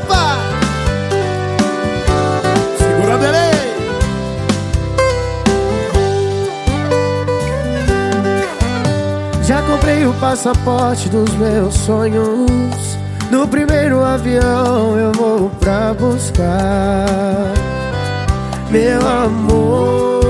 papai. Segura, Belém. Já comprei o passaporte dos meus sonhos. No primeiro avião eu vou pra buscar meu amor.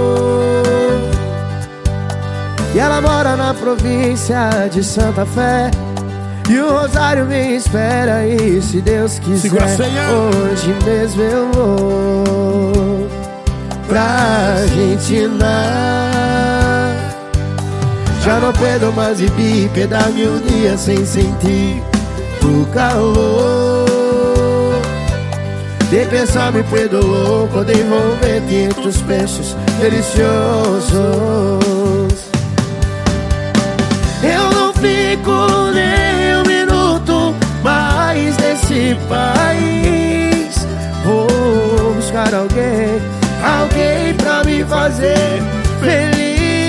E ela mora na província de Santa Fé, e o Rosário me espera. E se Deus quiser, hoje mesmo eu vou pra Argentina. Já não puedo más vivir, quedarme un día sem sentir tu calor. De pensar me puedo louco, de envolver-te entre os peixes deliciosos. Eu não fico nem um minuto mais nesse país. Vou buscar alguém pra me fazer feliz.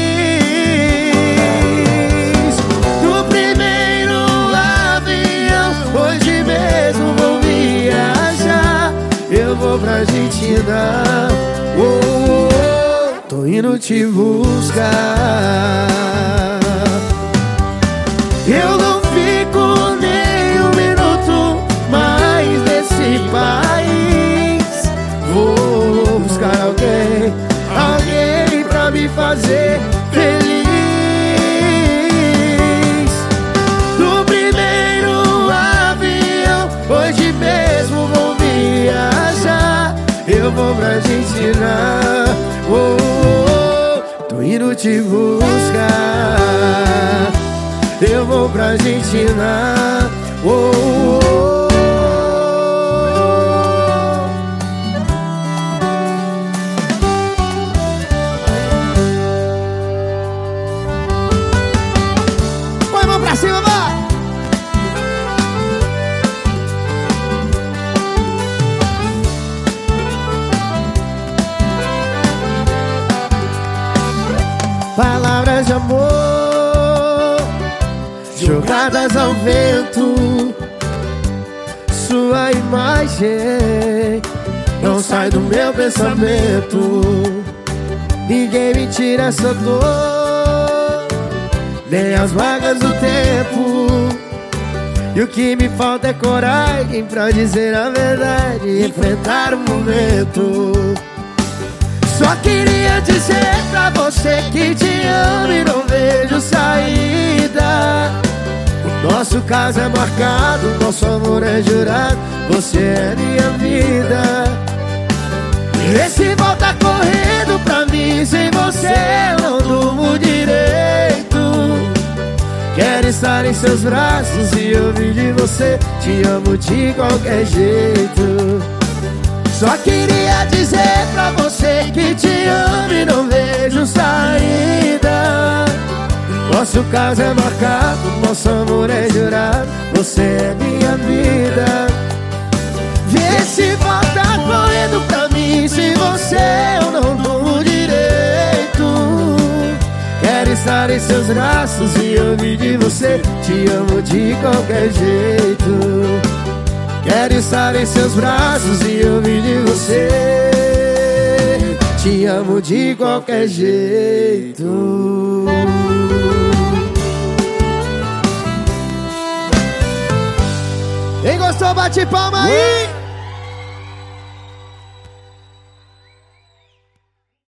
No primeiro avião, hoje mesmo vou viajar. Eu vou pra Argentina, tô indo te buscar. Eu não fico nem um minuto mais nesse país. Vou buscar alguém pra me fazer feliz. No primeiro avião, hoje mesmo vou viajar. Eu vou pra Argentina, tô indo te buscar. Eu vou pra Argentina, Põe a mão pra cima, vai! Palavras de amor jogadas ao vento, sua imagem não sai do meu pensamento. Ninguém me tira essa dor, nem as vagas do tempo. E o que me falta é coragem pra dizer a verdade e enfrentar o momento. Só queria dizer pra você que te amo e não vejo saída. O nosso caso é marcado, nosso amor é jurado. Você é minha vida. E se volta correndo pra mim, sem você eu não durmo direito. Quero estar em seus braços e ouvir de você: te amo de qualquer jeito. Só queria dizer pra você que te amo e não vejo saída. Nosso caso é marcado, nosso amor é jurado. Você é minha vida. Vê se volta correndo pra mim, sem você eu não durmo direito. Quero estar em seus braços e ouvir de você: te amo de qualquer jeito. Quero estar em seus braços e ouvir de você: te amo de qualquer jeito. Quem gostou, bate palma aí!